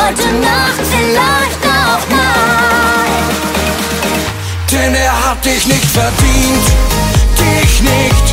heute Nacht, vielleicht auch mal. Denn er hat dich nicht verdient, dich nicht.